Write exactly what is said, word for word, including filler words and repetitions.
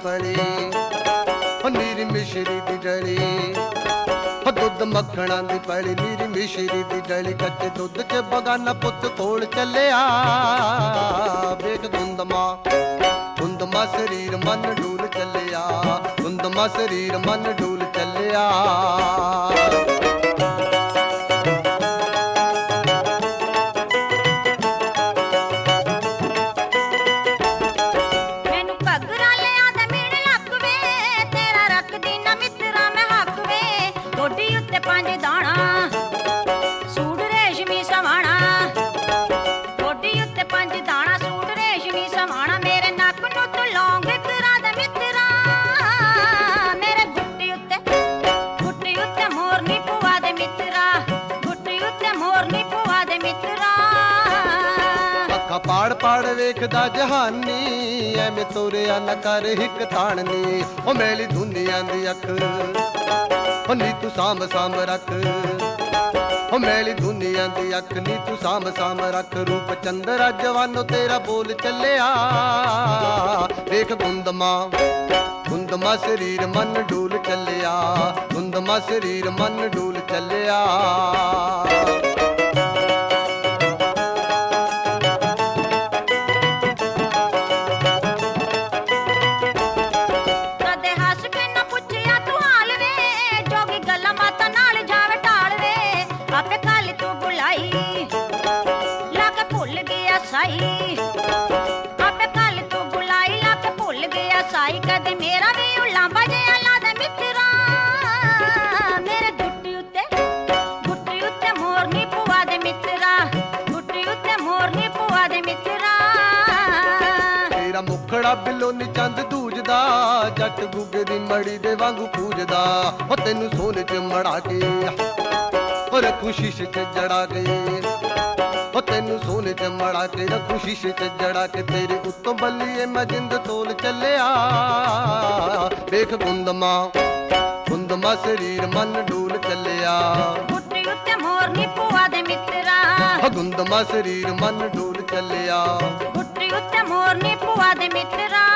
ਪਲੀ ਓ ਨੀਰੀ ਮਿਸ਼ਰੀ ਦੀ ਡਲੀ ਓ ਦੁੱਧ ਮੱਖਣਾਂ ਦੀ ਪਲੀ ਨੀਰੀ ਮਿਸ਼ਰੀ ਦੀ ਡਲੀ ਕੱਚੇ ਦੁੱਧ 'ਚ ਬਗਾਨਾ ਪੁੱਤ ਕੋਲ ਚੱਲਿਆ ਵੇਖ ਗੁੰਦਮਾ ਗੁੰਦਮਾ ਸਰੀਰ ਮਨ ਡੋਲ ਚੱਲਿਆ ਗੁੰਦਮਾ ਸਰੀਰ ਮਨ ਡੋਲ ਚੱਲਿਆ ਪਾੜ ਪਾੜ ਵੇਖਦਾ ਜਹਾਨੀ ਐਵੇਂ ਤੋਰਿਆ ਨਾ ਕਰ ਹਿੱਕ ਤਾਣਨੀ ਓ ਮੇਲੀ ਦੁਨੀਆਂ ਦੀ ਅੱਖ ਓ ਨੀ ਤੂੰ ਸਾਂਭ ਸਾਂਭ ਰੱਖ ਓ ਮੇਲੀ ਦੁਨੀਆਂ ਦੀ ਅੱਖ ਨੀ ਤੂੰ ਸਾਂਭ ਸਾਂਭ ਰੱਖ ਰੂਪ ਚੰਦਰਾ ਜਵਾਨੋ ਤੇਰਾ ਬੋਲ ਚੱਲਿਆ ਵੇਖ ਗੁੰਦਮਾ ਗੁੰਦਮਾ ਸਰੀਰ ਮਨ ਡੋਲ ਚੱਲਿਆ ਗੁੰਦਮਾ ਸਰੀਰ ਮਨ ਡੋਲ ਚੱਲਿਆ ਆਪੇ ਕੱਲ ਤੂੰ ਬੁਲਾਈ ਲਾ ਕੇ ਭੁੱਲ ਗਿਆ ਸਾਈ ਕਦੇ ਮੇਰਾ ਵੀ ਉਲਾਂਬਾ ਜਿਹਾ ਲਾ ਦੇ ਮਿੱਤਰਾ ਮੇਰੇ ਗੁੱਟੀ ਉੱਤੇ ਗੁੱਟੀ ਉੱਤੇ ਮੋਰਨੀ ਪਵਾ ਦੇ ਮਿੱਤਰਾ ਗੁੱਟੀ ਉੱਤੇ ਮੋਰਨੀ ਪਵਾ ਦੇ ਮਿੱਤਰਾ ਤੇਰਾ ਮੁਖੜਾ ਬਿੱਲੋ ਨੀ ਚੰਦ ਦੂਜਦਾ ਜੱਟ ਗੁੱਗੇ ਦੀ ਮੜੀ ਦੇ ਵਾਂਗੂ ਪੂਜਦਾ ਓ ਤੈਨੂੰ ਸੋਨੇ 'ਚ ਮੜਾ ਕੇ ਓ ਰੱਖੂ ਸ਼ੀਸ਼ੇ 'ਚ ਜੜਾ ਕੇ ਓ ਤੈਨੂੰ ਸੋਨੇ 'ਚ ਮੜਾ ਕੇ ਰੱਖੂ ਸ਼ੀਸ਼ੇ 'ਚ ਜੜਾ ਕੇ ਤੇਰੇ ਉੱਤੋਂ ਬੱਲੀਏ ਮੈਂ ਜਿੰਦ ਤੋਲ ਚੱਲਿਆ ਵੇਖ ਗੁੰਦਮਾ ਗੁੰਦਮਾ ਸਰੀਰ ਮਨ ਡੋਲ ਚੱਲਿਆ ਗੁੱਟੀ ਉੱਤੇ ਮੋਰਨੀ ਪਵਾ ਦੇ ਮਿੱਤਰਾ ਗੁੰਦਮਾ ਸਰੀਰ ਮਨ ਡੋਲ ਚੱਲਿਆ ਗੁੱਟੀ ਉੱਤੇ ਮੋਰਨੀ ਪਵਾ ਦੇ ਮਿੱਤਰਾ